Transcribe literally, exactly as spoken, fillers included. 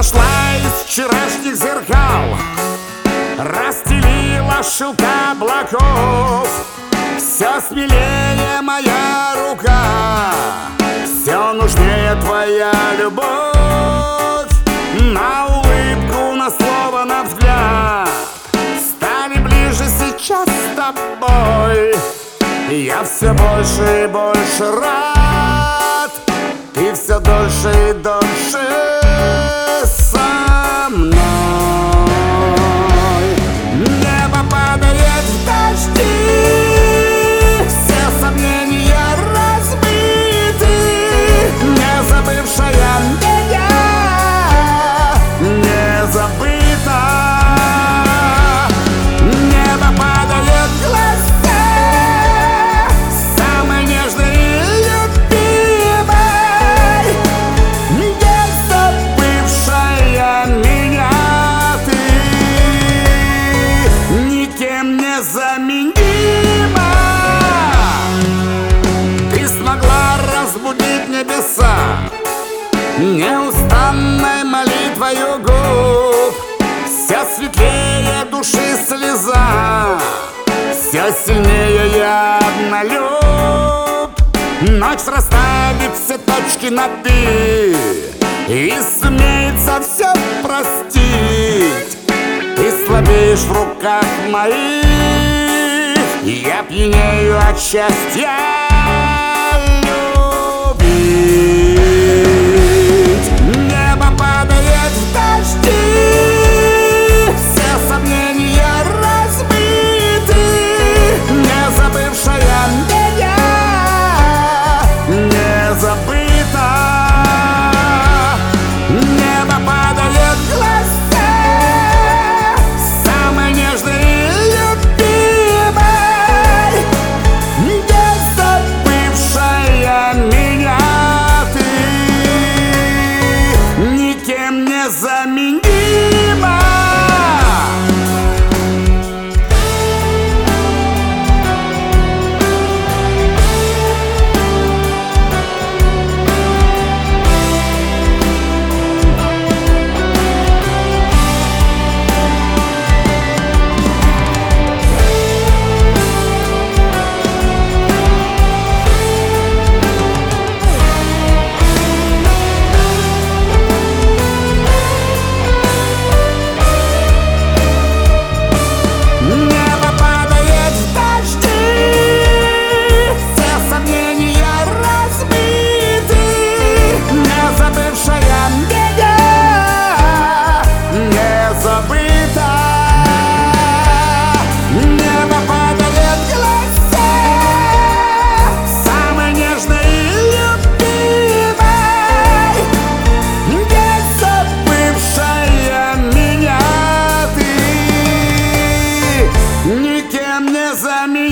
сошла из вчерашних зеркал, расстелила шелка облаков. Все смелее моя рука, все нужнее твоя любовь. На улыбку, на слово, на взгляд стали ближе сейчас с тобой. Я все больше и больше рад, ты все дольше и дольше со мной. Небо падает в дожди, все сомнения разбиты, не забывшая меня не забыта. Небо падает в глаза самой нежной и любимой, не забывшая меня ты, никем не заменима. Ты смогла разбудить небеса неустанной молитвою губ. Все светлее души слеза, все сильнее я однолюб. Ночь расставит все точки над «и» и сумеет все простить. Ты слабеешь в руках моих, я пьянею от счастья любить. Небо падает в дожди, все сомнения разбиты, не забывшая меня не забыта. Небо падает в глаза самой нежной и любимой, не забывшая меня ты, никем не заменима. Никем не заменить.